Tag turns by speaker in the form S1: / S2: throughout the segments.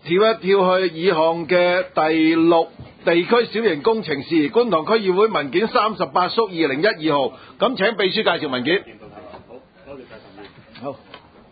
S1: 跳一跳去議項嘅第6地區小型工程事宜，觀塘區議會文件38/2012號。咁請秘書介紹文件。好。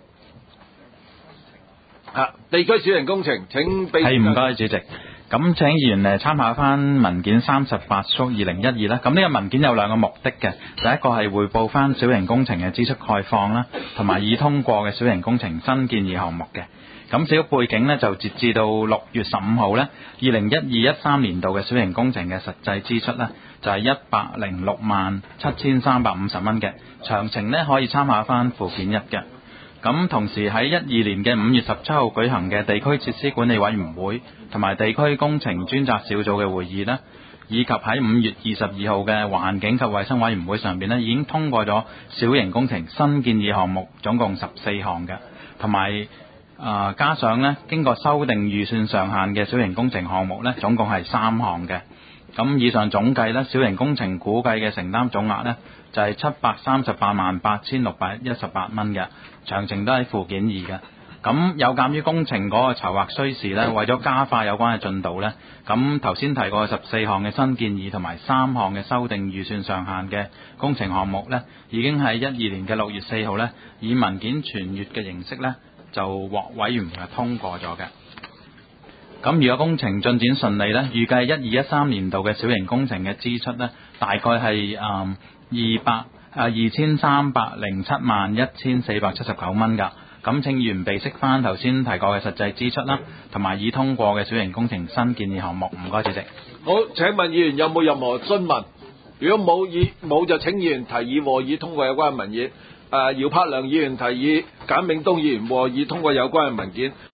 S1: 地區小型工程，請秘書。
S2: 係，唔該主席。咁請議員參考翻文件38/2012啦。咁呢個文件有兩個目的嘅，第一個係匯報翻小型工程嘅支出概況啦，同埋已通過嘅小型工程新建議項目嘅。咁少少背景呢，就截至到6月15號呢，2012-13年度嘅小型工程嘅實際支出呢，就係1067350蚊嘅。詳情呢，可以參考翻附件1嘅。咁同時喺12年嘅5月17號舉行嘅地區設施管理委員會同埋地區工程專責小組嘅會議呢，以及喺5月22號嘅環境及衛生委員會上邊呢，已經通過咗小型工程新建議項目總共14項嘅，同埋加上呢經過修訂預算上限嘅小型工程項目呢，總共係3項嘅。咁以上總計呢，小型工程估計嘅承擔總額呢，就係7388618蚊嘅，詳情都喺附件2嘅。咁有鑑於工程嗰個籌劃需時呢，為咗加快有關嘅進度呢，咁頭先提過14項嘅新建議同埋3項嘅修訂預算上限嘅工程項目呢，已經喺12年嘅6月4號呢，以文件傳閱嘅形式呢，就獲委員會通過咗嘅。咁如果工程進展順利呢，預計12-13年度嘅小型工程嘅支出呢，大概係23071479蚊㗎。咁請議員備悉翻頭先提過嘅實際支出啦，同埋已通過嘅小型工程新建議項目。唔該主席。
S1: 好，請問議員有冇任何詢問？如果冇就請議員提議和議通過有關嘅文件。姚柏良議員提議簡永東議員和議通過有關嘅文件。